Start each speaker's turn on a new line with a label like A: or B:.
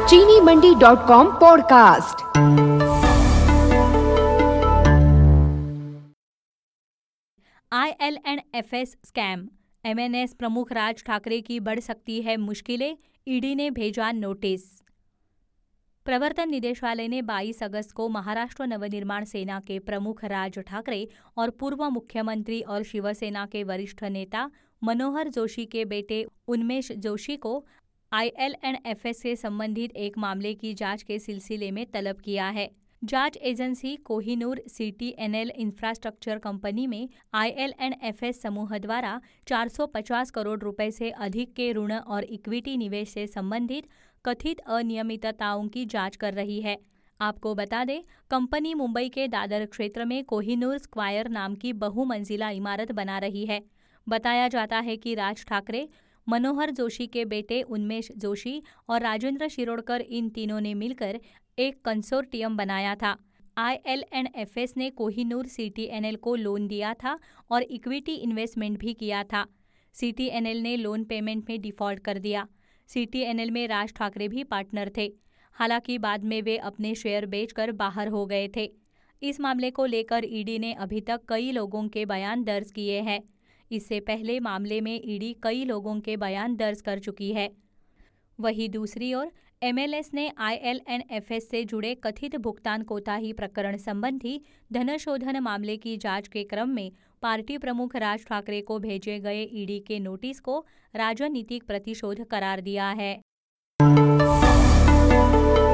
A: चीनीमंडी.com podcast.
B: IL&FS scam, MNS प्रमुख राज ठाकरे की बढ़ सकती है मुश्किलें, ईडी ने भेजा नोटिस। प्रवर्तन निदेशालय ने 22 अगस्त को महाराष्ट्र नवनिर्माण सेना के प्रमुख राज ठाकरे और पूर्व मुख्यमंत्री और शिवसेना के वरिष्ठ नेता मनोहर जोशी के बेटे उन्मेष जोशी को IL&FS से संबंधित एक मामले की जांच के सिलसिले में तलब किया है। जांच agency Kohinoor CTNL infrastructure company में IL&FS समूह द्वारा 450 करोड़ रुपए से अधिक के ऋण और इक्विटी निवेश से संबंधित कथित अनियमितताओं की जांच कर रही है। आपको बता दें, कंपनी मुंबई के दादर क्षेत्र में कोहिनूर स्क्वायर नाम की बहुमंजिला इमारत बना रही है। बताया जाता है कि राज ठाकरे, मनोहर जोशी के बेटे उन्मेष जोशी और राजेंद्र शिरोडकर इन तीनों ने मिलकर एक कंसोर्टियम बनाया था। IL&FS ने कोहिनूर CTNL को लोन दिया था और इक्विटी इन्वेस्टमेंट भी किया था। CTNL ने लोन पेमेंट में डिफॉल्ट कर दिया। CTNL में राज ठाकरे भी पार्टनर थे। हालांकि बाद में वे अपने शेयर बेचकर बाहर हो गए थे। इस मामले को लेकर ईडी ने अभी तक कई लोगों के बयान दर्ज किए हैं। इससे पहले मामले में ईडी कई लोगों के बयान दर्ज कर चुकी है। वहीं दूसरी ओर MLS ने IL&FS से जुड़े कथित भुगतान कोताही प्रकरण संबंधी धनशोधन मामले की जांच के क्रम में पार्टी प्रमुख राज ठाकरे को भेजे गए ईडी के नोटिस को राजनीतिक प्रतिशोध करार दिया है।